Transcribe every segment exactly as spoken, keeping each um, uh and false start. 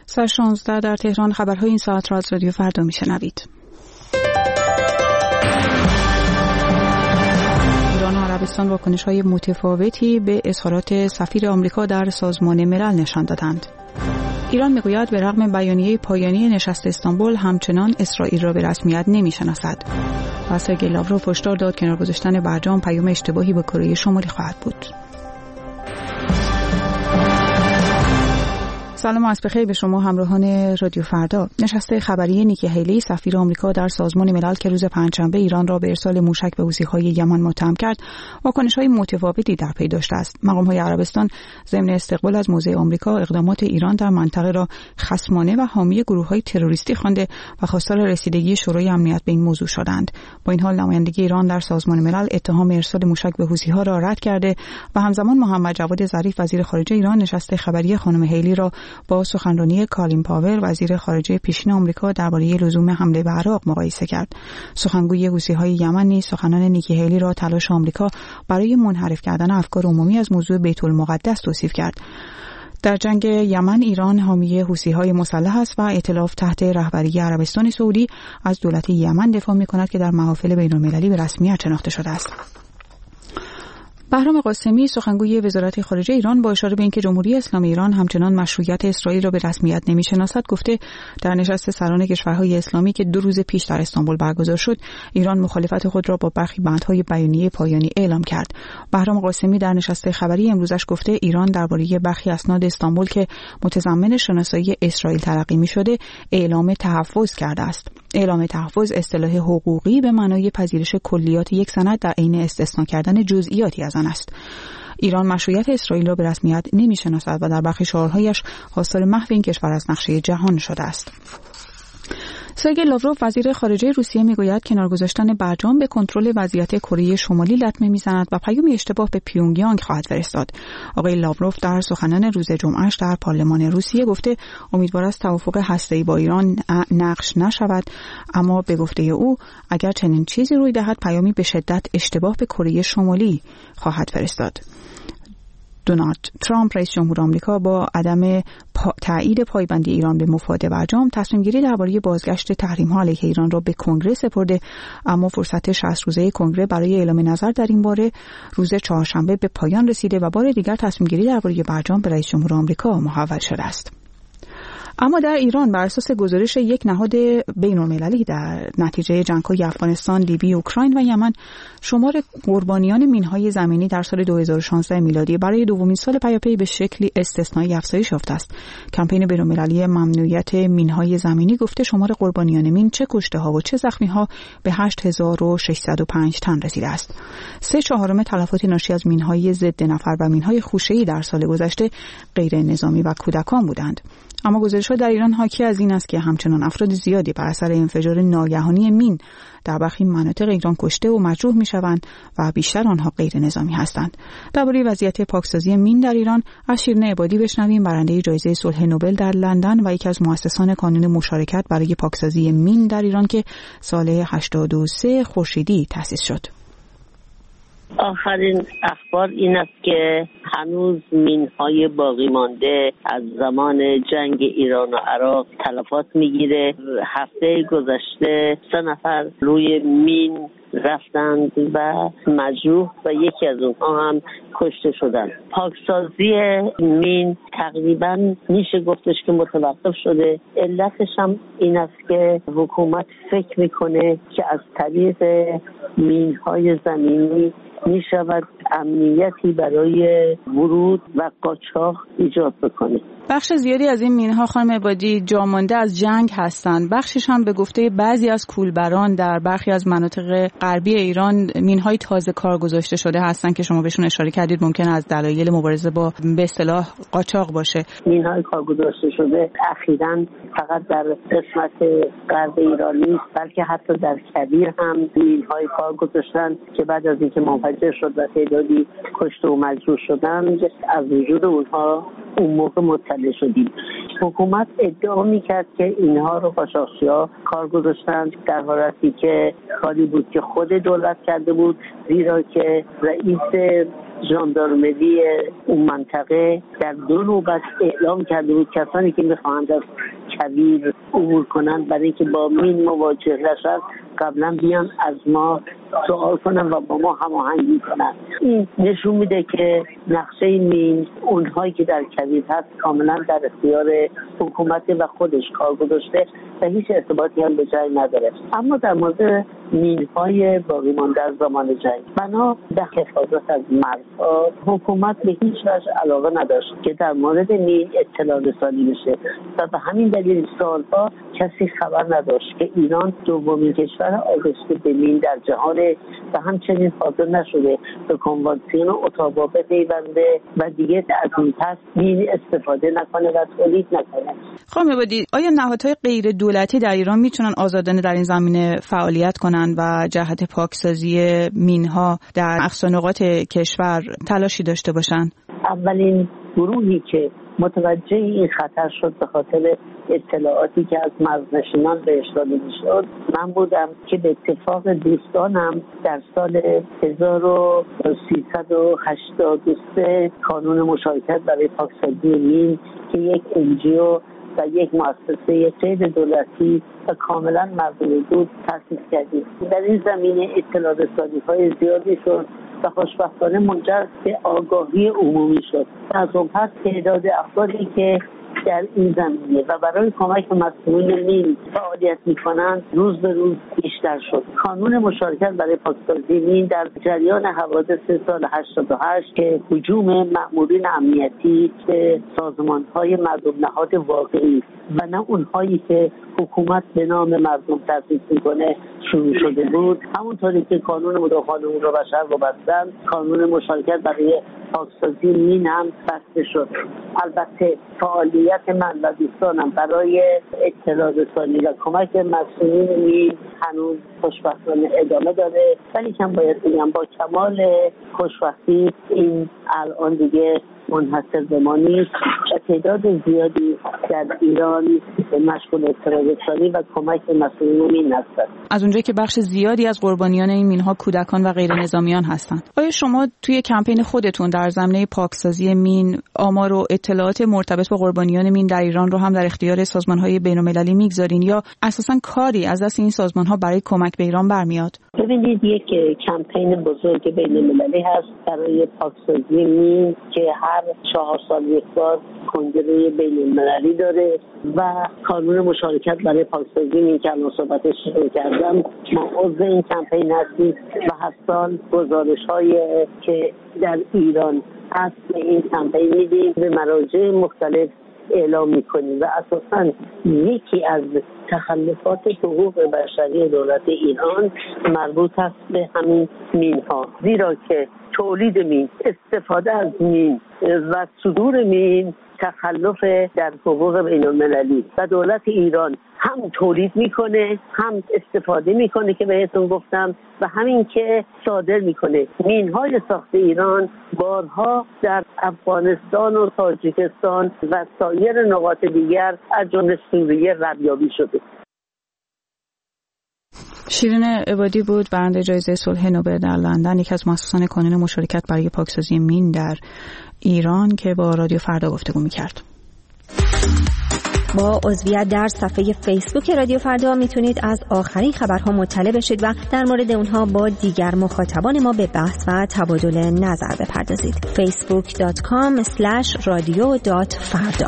ساعت شانزده در تهران. خبرهای این ساعت را از رادیو فردا میشنوید. ایران و عربستان واکنش‌های متفاوتی به اظهارات سفیر آمریکا در سازمان ملل نشان دادند. ایران میگوید به رغم بیانیه پایانی نشست استانبول همچنان اسرائیل را به رسمیت نمیشناسد. و سرگئی لاوروف هشدار داد کنار گذاشتن برجام پیام اشتباهی به کره شمالی خواهد بود. سلام و عصر بخیر به شما همراهان رادیو فردا. نشست خبری نیکی هیلی سفیر آمریکا در سازمان ملل که روز پنجشنبه ایران را به ارسال موشک به حوثی‌های یمن متهم کرد، واکنش‌های متفاوتی در پی داشته است. مقام‌های عربستان ضمن استقبال از موضع آمریکا اقدامات ایران در منطقه را خصمانه و حامی گروه‌های تروریستی خوانده و خواستار رسیدگی شورای امنیت به این موضوع شدند. با این حال نمایندگی ایران در سازمان ملل اتهام ارسال موشک به حوثی‌ها را رد کرده و همزمان محمد جواد ظریف وزیر خارجه ایران نشست خبری خانم هیلی را با سخنرانی کالین پاور وزیر خارجه پیشین آمریکا درباره لزوم حمله به عراق مقایسه کرد. سخنگوی حوثی‌های یمن نیز سخنان نیکی هیلی را تلاش آمریکا برای منحرف کردن افکار عمومی از موضوع بیت المقدس توصیف کرد. در جنگ یمن ایران حامی حوثی‌های مسلح است و ائتلاف تحت رهبری عربستان سعودی از دولت یمن دفاع می‌کند که در محافل بین‌المللی به رسمیت شناخته شده است. بهرام قاسمی سخنگوی وزارت خارجه ایران با اشاره به اینکه جمهوری اسلامی ایران همچنان مشروعیت اسرائیل را به رسمیت نمی‌شناسد گفته در نشست سران کشورهای اسلامی که دو روز پیش در استانبول برگزار شد ایران مخالفت خود را با برخی بندهای بیانیه پایانی اعلام کرد. بهرام قاسمی در نشست خبری امروزش گفته ایران درباره برخی اسناد استانبول که متضمن شناسایی اسرائیل تلقی می‌شده اعلام تحفظ کرده است. اعلام تحفظ اصطلاح حقوقی به معنای پذیرش کلیات یک سند در عین استثناء کردن جزئیاتی از آن است. ایران مشروعیت اسرائیل را به رسمیت نمی‌شناسد و در برخی شعارهایش خواستار محو این کشور از نقشه جهان شده است. سرگئی لاوروف وزیر خارجه روسیه میگوید کنار گذاشتن برجام به کنترل وضعیت کره شمالی لطمه میزند و پیامی اشتباه به پیونگیانگ خواهد فرستاد. آقای لاوروف در سخنان روز جمعهش در پارلمان روسیه گفته امیدوار است توافق هسته‌ای با ایران نقش نشود، اما به گفته او اگر چنین چیزی روی دهد پیامی به شدت اشتباه به کره شمالی خواهد فرستاد. دونالد ترامپ رئیس جمهور آمریکا با عدم پا... تایید پایبندی ایران به مفاد برجام تصمیم گیری درباره بازگشت تحریم‌ها علیه ایران را به کنگره سپرده، اما فرصت شصت روزه کنگره برای اعلام نظر در این باره روز چهارشنبه به پایان رسیده و بار دیگر تصمیم گیری درباره برجام به رئیس جمهور آمریکا محول شده است. اما در ایران بر اساس گزارش یک نهاد بین‌المللی در نتیجه جنگ‌های افغانستان، لیبی، اوکراین و یمن شمار قربانیان مین‌های زمینی در سال دو هزار و شانزده میلادی برای دومین سال پیاپی به شکلی استثنایی افزایش یافته است. کمپین بین‌المللی ممنوعیت مین‌های زمینی گفته شمار قربانیان مین چه کشته‌ها و چه زخمی‌ها به هشت هزار و ششصد و پنج تن رسیده است. سه چهارم تلفات ناشی از مین‌های ضد نفر و مین‌های خوشه‌ای در سال گذشته غیر نظامی و کودکان بودند. اما گزارش‌ها در ایران حاکی از این است که همچنان افراد زیادی بر اثر انفجار ناگهانی مین در برخی مناطق ایران کشته و مجروح می‌شوند و بیشتر آنها غیر نظامی هستند. درباره وضعیت پاکسازی مین در ایران از شیرین عبادی بشنویم، برنده جایزه صلح نوبل در لندن و یکی از مؤسسان کانون مشارکت برای پاکسازی مین در ایران که سال هشتاد و سه خورشیدی تأسیس شد. آخرین اخبار این است که هنوز مین‌های باقی مانده از زمان جنگ ایران و عراق تلفات میگیره. هفته گذشته سه نفر روی مین رفتند و مجروح و یکی از اونها هم کشته شدند. پاکسازی مین تقریبا میشه گفتش که متوقف شده. علتش هم این است که حکومت فکر میکنه که از طریق مین‌های زمینی می شود امنیتی برای ورود و قاچاق ایجاد بکنه. بخش زیادی از این مین‌ها خانم عبادی جامانده از جنگ هستند. بخشش هم به گفته بعضی از کولبران در برخی از مناطق غربی ایران مین‌های تازه کار گذاشته شده هستند که شما بهشون اشاره کردید ممکن از دلایل مبارزه با به اصطلاح قاچاق باشه. مین‌های کار گذاشته شده اخیراً فقط در قسمت غرب ایران نیست، بلکه حتی در کویر هم مین‌های کار گذاشتن که بعد از اینکه ماهای منفجر شد و تعدادی کشته و مجروح شدند، از وجود اونها اون موقع مطلع شدیم. حکومت ادعا میکرد که اینها رو قاچاقچی‌ها کار گذاشتند، در حالتی که کاری بود که خود دولت کرده بود، زیرا که رئیس ژاندارمری اون منطقه در دو نوبت اعلام کرده بود کسانی که میخواهند از کویر عبور کنند برای اینکه با مین مواجه نشند قبلا بیان از ما سوال کنن و با ما هماهنگی کنن. این نشون میده که نقشه مین اونهایی که در کویر هست کاملا در اختیار حکومت و خودش کار گذاشته و هیچ ارتباطی هم به جای نداره. اما در مورد مین‌های باقی مانده از زمان جنگ، بنا به حفاظت از مرزها، حکومت به هیچ وجه علاقه نداشت که در مورد مین اطلاع رسانی بشه و به همین دلیل سالها کسی خبر نداشت که ایران دومین کشور آگشته به مین در جهان و همچنین حاضر نشده به کنوانسیون اتاوا بپیونده و دیگه از این پس مین استفاده نکنه و تولید نکنه. خانم عبادی، آیا نهادهای غیر دولتی در ایران میتونن آزادانه در این زمینه فعالیت کنن و جهت پاکسازی مینها در اقصا نقاط کشور تلاشی داشته باشن؟ اولین گروهی که متوجه این خطر شد به خاطر اطلاعاتی که از مرزنشینان بهش داده میشد من بودم که به اتفاق دوستانم در سال هزار و سیصد و هشتاد و سه کانون مشارکت برای پاکسازی مین که یک انجیو و یک مؤسسه غیر دولتی و کاملا مردمی بود تأسیس کردیم. در این زمینه اطلاع رسانی‌های زیادی شد و خوشبختانه منجر به آگاهی عمومی شد. از اون پس تعداد افرادی که در این زمینه و برای کمک به مسئولین مین فعالیت می‌کنند روز به روز بیشتر شد. کانون مشارکت برای پاکسازی مین در جریان حوادث سال هشتاد و هشت که هجوم مأمورین امنیتی به سازمان‌های مردم نهاد واقعی و نه اونهایی که حکومت به نام مردم تأسیس می‌کنه شروع شده بود، همونطوری که قانون مداخله حقوق بشر رو بستن، کانون مشارکت برای پاکسازی مین هم بسته شد. البته فعالیت من و دوستانم برای اطلاع رسانی و کمک مسئولین مین هنوز خوشبختانه ادامه داره، ولی کم باید بگم با کمال خوشبختی این الان دیگه منحصر به ما نیست و تعداد زیادی در ایران مشغول اطلاع رسانی و کمک به مسئولین مین هستند. از اونجایی که بخش زیادی از قربانیان این مین‌ها کودکان و غیر نظامیان هستند، آیا شما توی کمپین خودتون در زمینه پاکسازی مین آمار و اطلاعات مرتبط با قربانیان مین در ایران رو هم در اختیار سازمان‌های بین‌المللی میگذارین یا اساساً کاری از دست این سازمان‌ها برای کمک به ایران برمیاد؟ ببینید، یک کمپین بزرگ بین‌المللی هست برای پاکسازی مین که هر چهار سال یک بار کنگره بین‌المللی داره و کانون مشارکت برای پاکسازی مین که الان صحبتش شروع کردم ما عضو این کمپین هستیم و هر سال گزارش‌های که در ایران هست این کمپین میدیم به مراجع مختلف اعلام میکنیم و اساساً یکی از تخلفات حقوق بشری دولت ایران مربوط است به همین مین ها، زیرا که تولید مین، استفاده از مین و صدور مین تخلف در حقوق بین‌المللی و دولت ایران هم تولید میکنه هم استفاده میکنه که بهتون گفتم و همین که صادر میکنه. مین‌های ساخت ایران بارها در افغانستان و تاجیکستان و سایر نقاط دیگر از جمله سوریه ردیابی شده. شیرین عبادی بود، برنده جایزه صلح نوبل در لندن، یکی از مؤسسان کانون مشارکت برای پاکسازی مین در ایران که با رادیو فردا گفتگو می‌کرد. با عضویت در صفحه فیسبوک رادیو فردا میتونید از آخرین خبرها مطلع بشید و در مورد اونها با دیگر مخاطبان ما به بحث و تبادل نظر بپردازید. فیسبوک دات کام اسلش رادیو دات فردا.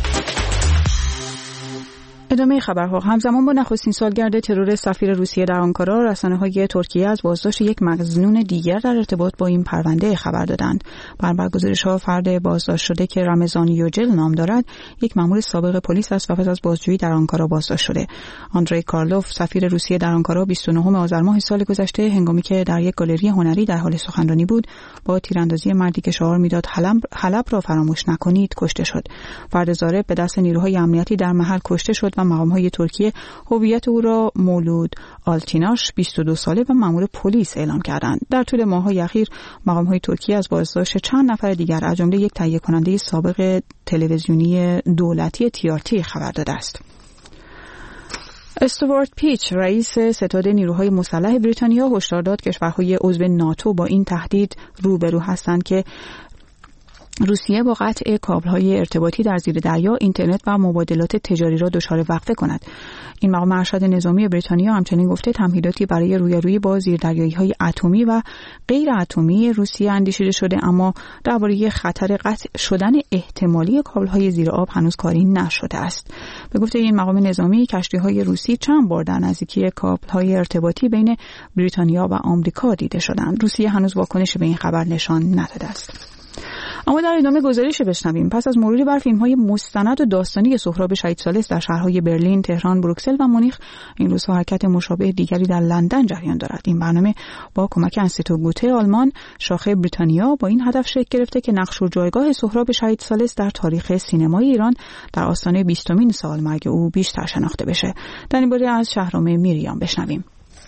ادامه خبرها. همزمان با نخستین سالگرد ترور سفیر روسیه در آنکارا، رسانه‌های ترکیه از بازداشت یک مظنون دیگر در ارتباط با این پرونده خبر دادند. بر گزارش‌ها فرد بازداشت شده که رمضان یوجل نام دارد، یک مأمور سابق پلیس است و پس از بازجویی در آنکارا بازداشت شده. آندری کارلوف، سفیر روسیه در آنکارا، بیست و نهم آذر ماه سال گذشته هنگامی که در یک گالری هنری در حال سخنرانی بود، با تیراندازی مردی که شعار میداد حلب حلب را فراموش نکنید کشته شد. فرد ضارب به دست نیروهای امنیتی در محل کشته شد و مقام‌های ترکیه هویت او را مولود آلتیناش بیست و دو ساله و مأمور پلیس اعلام کردند. در طول ماه‌های اخیر مقام‌های ترکیه از بازداشت چند نفر دیگر از جمله یک تهیه کننده سابق تلویزیونی دولتی تی آر تی خبر داده است. استوارت پیچ رئیس ستاد نیروهای مسلح بریتانیا هشدار داد کشورهای عضو ناتو با این تهدید روبرو هستند که روسیه با قطع کابل‌های ارتباطی در زیر دریا، اینترنت و مبادلات تجاری را دچار وقفه کند. این مقام ارشد نظامی بریتانیا همچنین گفته تمهیداتی برای رویارویی با زیردریایی‌های اتمی و غیر اتمی روسیه اندیشیده شده، اما درباره خطر قطع شدن احتمالی کابل‌های زیر آب هنوز کاری نشده است. به گفته این مقام نظامی، کشتی‌های روسی چند بار در نزدیکی کابل‌های ارتباطی بین بریتانیا و آمریکا دیده شدند. روسیه هنوز واکنش به این خبر نشان نداده است. اما در ادامه گزارش بشنویم پس از مروری بر فیلم‌های مستند و داستانی سهراب شهید ثالث در شهرهای برلین، تهران، بروکسل و مونیخ، این روزها حرکت مشابه دیگری در لندن جریان دارد. این برنامه با کمک انستیتو گوته آلمان شاخه بریتانیا با این هدف شکل گرفته که نقش و جایگاه سهراب شهید ثالث در تاریخ سینمای ایران در آستانه بیستمین سالمرگ او بیشتر شناخته بشه. در این باره از شهرام میریان بشنویم.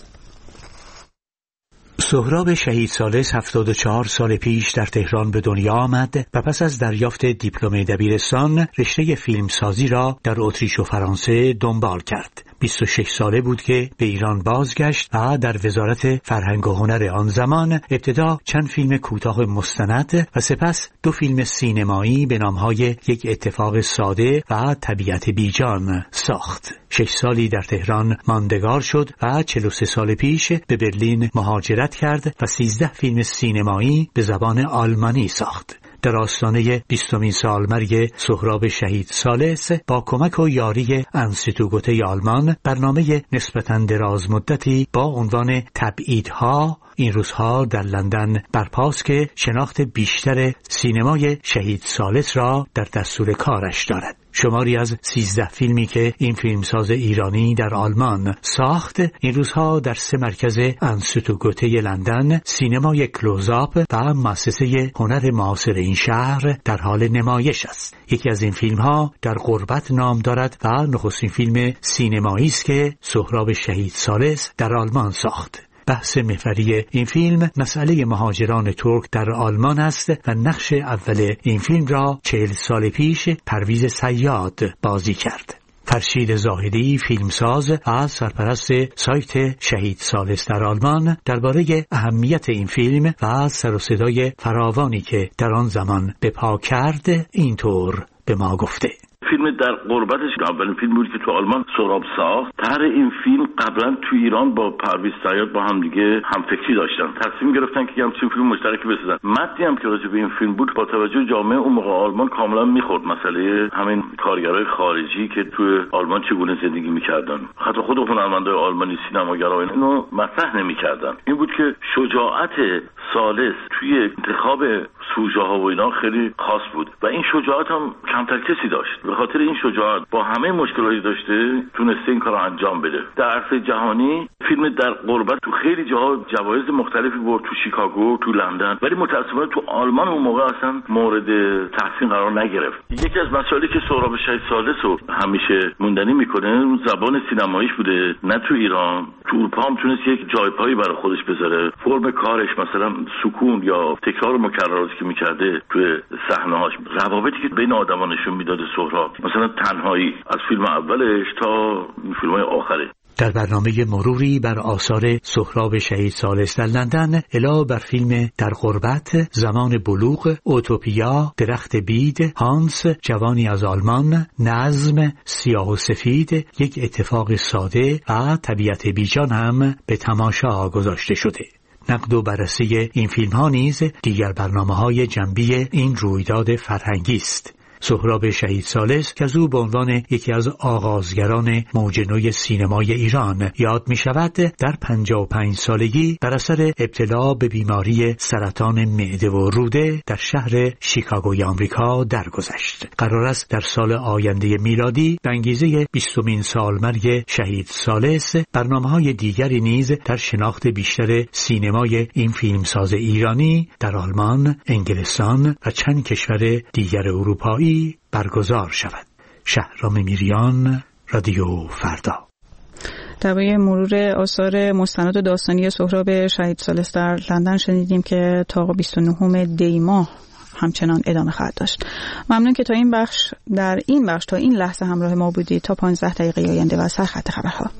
سهراب شهید ثالث هفتاد و چهار سال پیش در تهران به دنیا آمد و پس از دریافت دیپلم دبیرستان رشته فیلمسازی را در اتریش و فرانسه دنبال کرد. بیست و شش ساله بود که به ایران بازگشت و در وزارت فرهنگ و هنر آن زمان ابتدا چند فیلم کوتاه مستند و سپس دو فیلم سینمایی به نامهای یک اتفاق ساده و طبیعت بیجان ساخت. شش سالی در تهران ماندگار شد و چهل و سه سال پیش به برلین مهاجرت کرد و سیزده فیلم سینمایی به زبان آلمانی ساخت. در آستانه بیستمین سالمرگ سهراب شهید ثالث با کمک و یاری انستیتو گوته آلمان برنامه نسبتاً دراز مدتی با عنوان تبعیدها این روزها در لندن برپاست که شناخت بیشتر سینمای شهید ثالث را در دستور کارش دارد. شماری از سیزده فیلمی که این فیلمساز ایرانی در آلمان ساخت این روزها در سه مرکز انستیتو گوته لندن، سینمای کلوزآپ و مؤسسه هنر معاصر این شهر در حال نمایش است. یکی از این فیلمها در غربت نام دارد و نخستین فیلم سینمایی است که سهراب شهید ثالث در آلمان ساخت. بحث محوری این فیلم مسئله مهاجران ترک در آلمان است و نقش اول این فیلم را چهل سال پیش پرویز صیاد بازی کرد. فرشید زاهدی فیلمساز و سرپرست سایت شهید ثالث در آلمان درباره اهمیت این فیلم و سر و صدای فراوانی که در آن زمان به پا کرد اینطور به ما گفته: فیلم در غربتش اولین فیلم بود که تو آلمان سهراب ساخت. طرح این فیلم قبلا تو ایران با پرویز صیاد با هم دیگه همفکری داشتن، تصمیم گرفتن که همچین فیلم مشترکی بسازن. متنی هم که راجع به این فیلم بود با توجه جامعه اون موقع آلمان کاملا میخورد. مسئله همین کارگرای خارجی که تو آلمان چگونه زندگی میکردن، حتی خود هنرمندای آلمانی سینماگرا اینو مطرح نمیکردن. این بود که شجاعت ثالث توی انتخاب سوژه ها و اینا خیلی خاص بود و این شجاعت هم کمتر کسی داشت. به خاطر این شجاعت با همه مشکلاتی داشته تونسته این کارو انجام بده. در عرصه جهانی فیلم در غربت تو خیلی جاها جوایز مختلفی برد، تو شیکاگو، تو لندن، ولی متاسفانه تو آلمان اون موقع اصلا مورد تحسین قرار نگرفت. یکی از مسائلی که سهراب شهید ثالث رو همیشه موندنی میکنه زبان سینماییش بوده. نه تو ایران، تو اروپا هم تونست یک جایپایی برای خودش بذاره. فرم کارش مثلا سکون یا تکرار مکرراتی که میکرده توی صحنه‌هاش، روابطی که بین آدم‌ها نشون میداده سهراب، مثلا تنهایی از فیلم اولش تا فیلم‌های آخره. در برنامه مروری بر آثار سهراب شهید ثالث در لندن علاوه بر فیلم در غربت، زمان بلوغ، اوتوپیا، درخت بید، هانس، جوانی از آلمان، نظم، سیاه و سفید، یک اتفاق ساده و طبیعت بیجان هم به تماشا گذاشته شده. نقد و بررسی این فیلم ها نیز دیگر برنامه های جنبی این رویداد فرهنگی است. سهراب شهید ثالث که از او به عنوان یکی از آغازگران موج نوی سینمای ایران یاد می شود، در پنجاه و پنج سالگی بر اثر ابتلا به بیماری سرطان معده و روده در شهر شیکاگوی آمریکا درگذشت. قرار است در سال آینده میلادی به انگیزه بیستمین سالمرگ شهید ثالث برنامه‌های دیگری نیز در شناخت بیشتر سینمای این فیلمساز ایرانی در آلمان، انگلستان و چند کشور دیگر اروپایی برگزار شود. شهرام میریان، رادیو فردا. درباره مرور آثار مستند و داستانی سهراب شهید ثالث در لندن شنیدیم که تا بیست و نهم دی ماه همچنان ادامه خواهد داشت. ممنون که تا این بخش در این بخش تا این لحظه همراه ما بودید. تا پانزده دقیقه آینده و سرخط خبرها.